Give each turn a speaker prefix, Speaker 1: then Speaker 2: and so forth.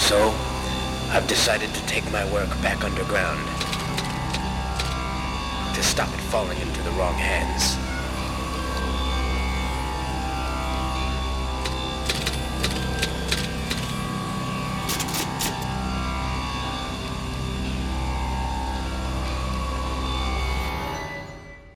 Speaker 1: So, I've decided to take my work back underground to stop it falling into the wrong hands.